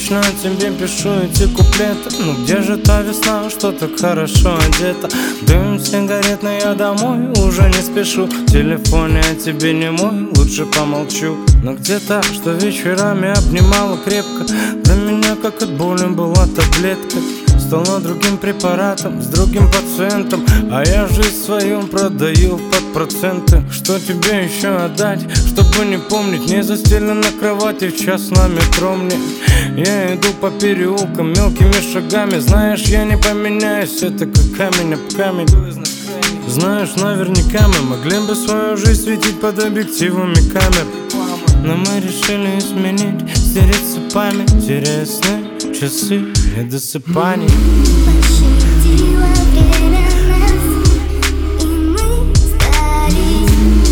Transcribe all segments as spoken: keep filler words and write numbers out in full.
Вечно тебе пишу эти куплеты. Ну где же та весна, что так хорошо одета? Дым сигарет, но я домой уже не спешу. В телефоне о тебе не мой, лучше помолчу. Но где та, что вечерами обнимала крепко? Для меня как от боли была таблетка. Стала другим препаратом, с другим пациентом. А я жизнь свою продаю под проценты. Что тебе еще отдать, чтобы не помнить? Не застелен на кровати в час на метро мне. Я иду по переулкам мелкими шагами. Знаешь, я не поменяюсь, это как камень об камень. Знаешь, наверняка мы могли бы свою жизнь светить под объективами камер. Но мы решили изменить, стереться память, теряя сны, часы недосыпаний. Пощадило время нас, и мы сдались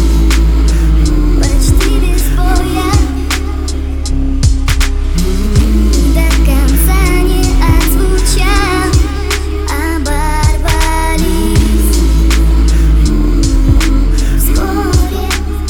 почти без боя. До конца не отзвучал, оборвались вскоре.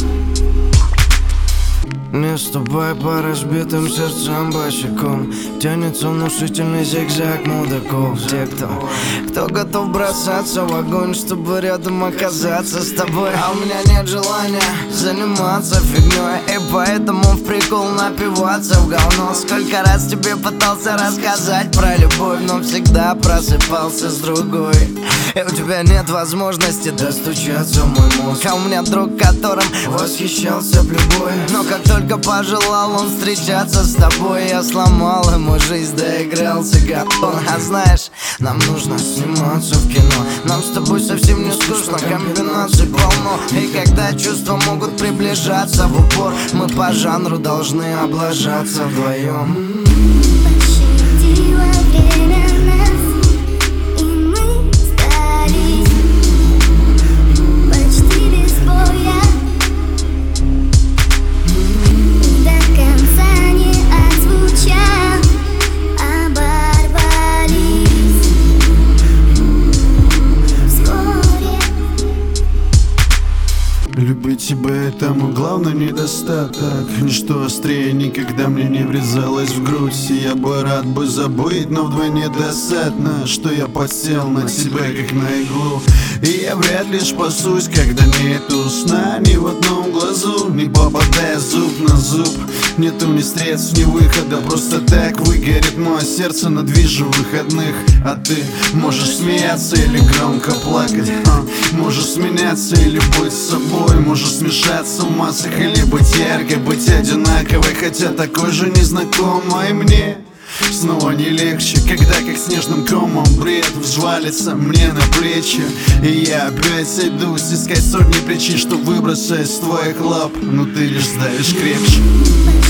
Не ступай по разбитым сердцам босиком. Тянется внушительный зигзаг мудаков. Те, кто, кто готов бросаться в огонь, чтобы рядом оказаться с тобой. А у меня нет желания заниматься фигней, и поэтому в прикол напиваться в говно. Сколько раз тебе пытался рассказать про любовь, но всегда просыпался с другой. И у тебя нет возможности достучаться в мой мозг. А у меня друг, которым восхищался в любой. Но как только пожелал он встречаться с тобой, я сломал ему жизнь, доигрался гадон. А знаешь, нам нужно сниматься в кино. Нам с тобой совсем не скучно, комбинаций полно. И когда чувства могут приближаться в упор, мы по жанру должны облажаться вдвоем. Пощадило время нас, и мы сдались почти без боя. До конца не отзвучал, оборвались вскоре. Любить тебя — это мой главный недостаток. Ничто острее никогда мне не врезалось в грудь. И я бы рад бы забыть, но вдвойне досадно, что я подсел на тебя как на иглу. И я вряд ли спасусь, когда нету сна ни в одном глазу, не попадая зуб на зуб. Нету ни средств, ни выхода, просто так выгорит мое сердце на движу выходных. А ты можешь смеяться или громко плакать, а? Можешь сменяться или быть собой, можешь смешаться в массах или быть яркой, быть одинаковой, хотя такой же незнакомой мне. Снова не легче, когда как снежным комом бред взвалится мне на плечи. И я опять сойдусь искать сотни причин, что выбраться из твоих лап, но ты лишь сдавишь крепче.